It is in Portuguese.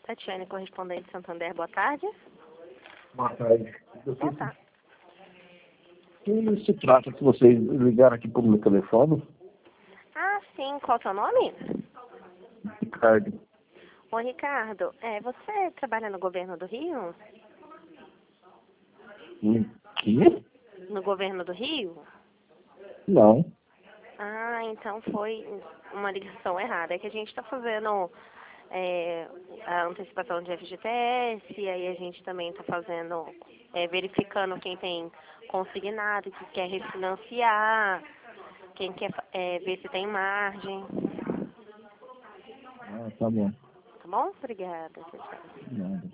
Tatiane, correspondente Santander, boa tarde. Boa tarde. Boa tarde. Que se trata que vocês ligaram aqui para o meu telefone? Ah, sim. Qual o seu nome? Ricardo. Ô, Ricardo, você trabalha no governo do Rio? Que? No governo do Rio? Não. Ah, então foi uma ligação errada. É que a gente está fazendo a antecipação de FGTS, e aí a gente também está fazendo, verificando quem tem consignado, que quer refinanciar, quem quer ver se tem margem. Ah, tá bom. Tá bom? Obrigada. Tchau, tchau. Nada.